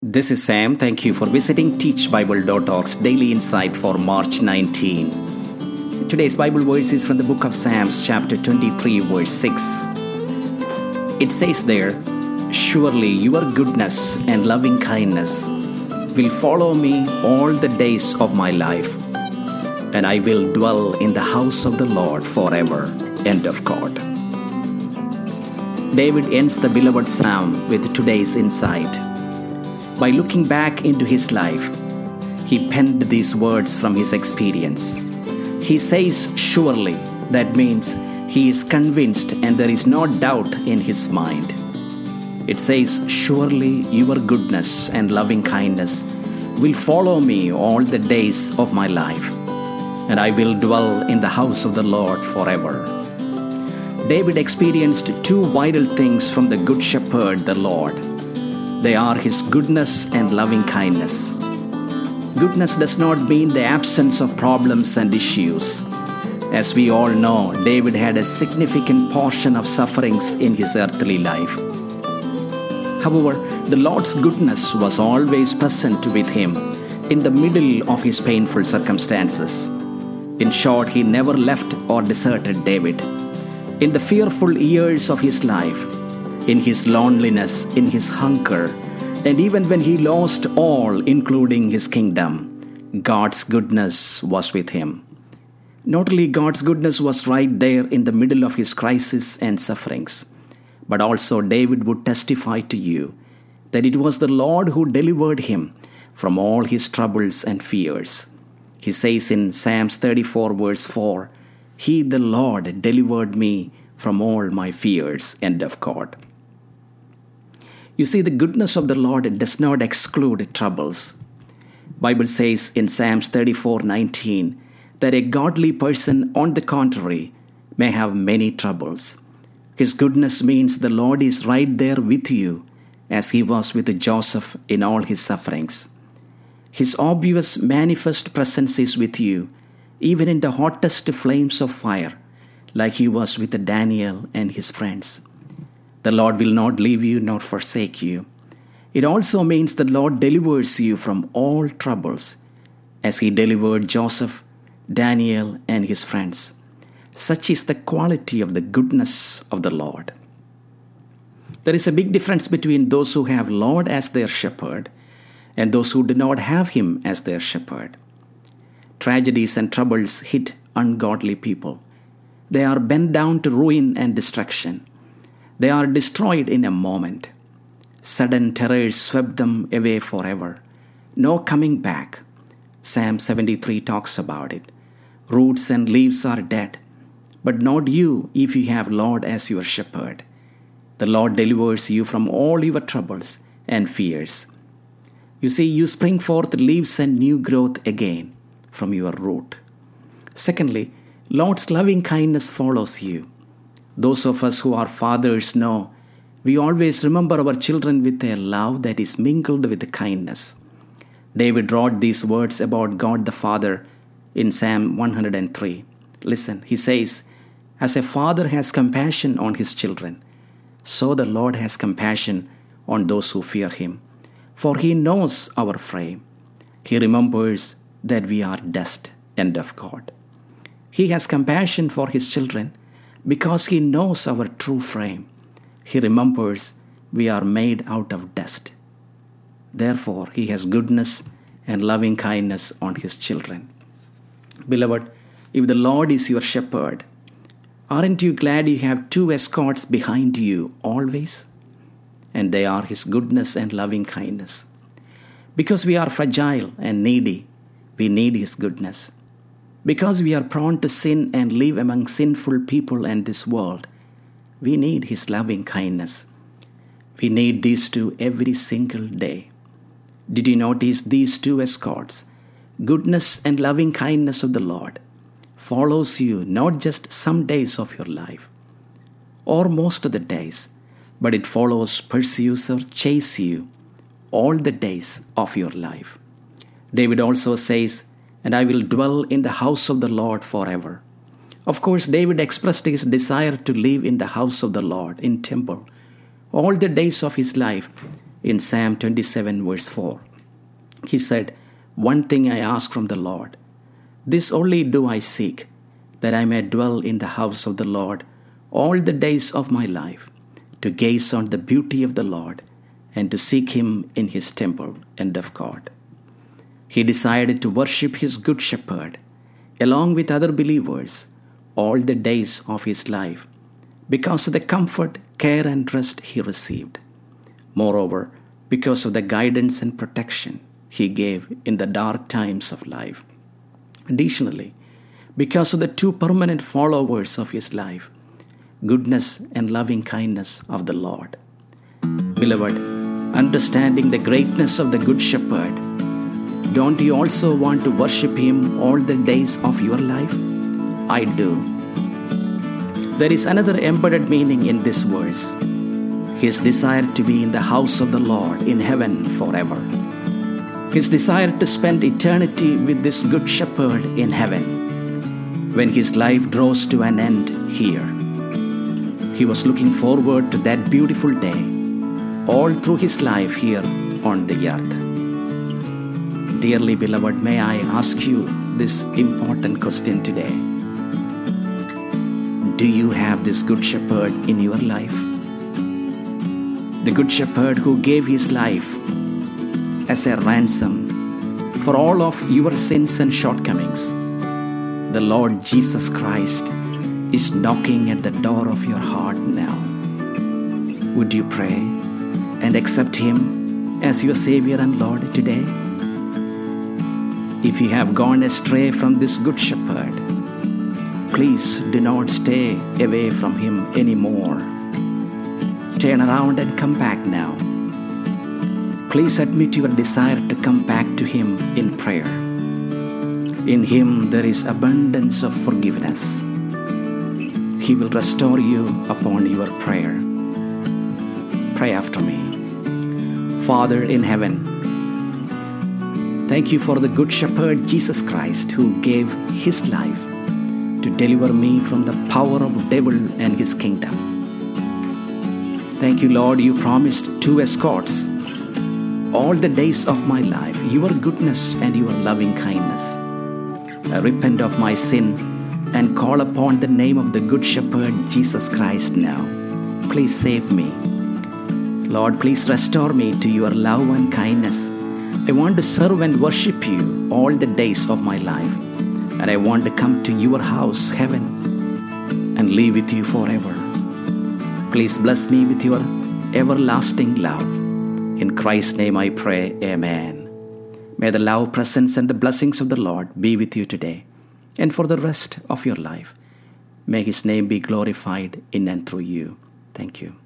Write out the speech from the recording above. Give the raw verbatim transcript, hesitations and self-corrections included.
This is Sam. Thank you for visiting teach bible dot org's Daily Insight for March nineteenth. Today's Bible verse is from the book of Psalms, chapter twenty-three, verse six. It says there, "Surely your goodness and loving kindness will follow me all the days of my life, and I will dwell in the house of the Lord forever." End of quote. David ends the beloved psalm with today's insight. By looking back into his life, he penned these words from his experience. He says, surely, that means he is convinced and there is no doubt in his mind. It says, surely your goodness and loving kindness will follow me all the days of my life, and I will dwell in the house of the Lord forever. David experienced two vital things from the Good Shepherd, the Lord. They are his goodness and loving kindness. Goodness does not mean the absence of problems and issues. As we all know, David had a significant portion of sufferings in his earthly life. However, the Lord's goodness was always present with him in the middle of his painful circumstances. In short, he never left or deserted David. In the fearful years of his life, in his loneliness, in his hunger, and even when he lost all, including his kingdom, God's goodness was with him. Not only God's goodness was right there in the middle of his crisis and sufferings, but also David would testify to you that it was the Lord who delivered him from all his troubles and fears. He says in Psalms thirty-four, verse four, "He, the Lord, delivered me from all my fears." End of quote. You see, the goodness of the Lord does not exclude troubles. Bible says in Psalms thirty-four nineteen that a godly person, on the contrary, may have many troubles. His goodness means the Lord is right there with you, as he was with Joseph in all his sufferings. His obvious manifest presence is with you, even in the hottest flames of fire, like he was with Daniel and his friends. The Lord will not leave you nor forsake you. It also means the Lord delivers you from all troubles, as he delivered Joseph, Daniel, and his friends. Such is the quality of the goodness of the Lord. There is a big difference between those who have Lord as their shepherd and those who do not have him as their shepherd. Tragedies and troubles hit ungodly people. They are bent down to ruin and destruction. They are destroyed in a moment. Sudden terrors swept them away forever. No coming back. Psalm seventy-three talks about it. Roots and leaves are dead, but not you if you have Lord as your shepherd. The Lord delivers you from all your troubles and fears. You see, you spring forth leaves and new growth again from your root. Secondly, Lord's loving kindness follows you. Those of us who are fathers know we always remember our children with a love that is mingled with kindness. David wrote these words about God the Father in Psalm one hundred three. Listen, he says, "As a father has compassion on his children, so the Lord has compassion on those who fear him. For he knows our frame. He remembers that we are dust." End of quote. He has compassion for his children because he knows our true frame. He remembers we are made out of dust. Therefore, he has goodness and loving kindness on his children. Beloved, if the Lord is your shepherd, aren't you glad you have two escorts behind you always? And they are his goodness and loving kindness. Because we are fragile and needy, we need his goodness. Because we are prone to sin and live among sinful people and this world, we need his loving kindness. We need these two every single day. Did you notice these two escorts? Goodness and loving kindness of the Lord follows you not just some days of your life or most of the days, but it follows, pursues, or chases you all the days of your life. David also says, "And I will dwell in the house of the Lord forever." Of course, David expressed his desire to live in the house of the Lord, in temple, all the days of his life, in Psalm twenty-seven, verse four. He said, "One thing I ask from the Lord, this only do I seek, that I may dwell in the house of the Lord all the days of my life, to gaze on the beauty of the Lord and to seek him in his temple." End of God. He decided to worship his good shepherd along with other believers all the days of his life because of the comfort, care, and rest he received. Moreover, because of the guidance and protection he gave in the dark times of life. Additionally, because of the two permanent followers of his life, goodness and loving kindness of the Lord. Beloved, understanding the greatness of the Good Shepherd, don't you also want to worship him all the days of your life? I do. There is another embedded meaning in this verse. His desire to be in the house of the Lord in heaven forever. His desire to spend eternity with this Good Shepherd in heaven when his life draws to an end here. He was looking forward to that beautiful day all through his life here on the earth. Dearly beloved, may I ask you this important question today. Do you have this Good Shepherd in your life? The Good Shepherd who gave his life as a ransom for all of your sins and shortcomings. The Lord Jesus Christ is knocking at the door of your heart now. Would you pray and accept him as your Savior and Lord today? If you have gone astray from this Good Shepherd, please do not stay away from him anymore. Turn around and come back now. Please admit your desire to come back to him in prayer. In him there is abundance of forgiveness. He will restore you upon your prayer. Pray after me. Father in heaven, thank you for the Good Shepherd Jesus Christ who gave his life to deliver me from the power of the devil and his kingdom. Thank you, Lord, you promised two escorts all the days of my life, your goodness and your loving kindness. I repent of my sin and call upon the name of the Good Shepherd Jesus Christ now. Please save me. Lord, please restore me to your love and kindness. I want to serve and worship you all the days of my life. And I want to come to your house, heaven, and live with you forever. Please bless me with your everlasting love. In Christ's name I pray, amen. May the love, presence, and the blessings of the Lord be with you today and for the rest of your life. May his name be glorified in and through you. Thank you.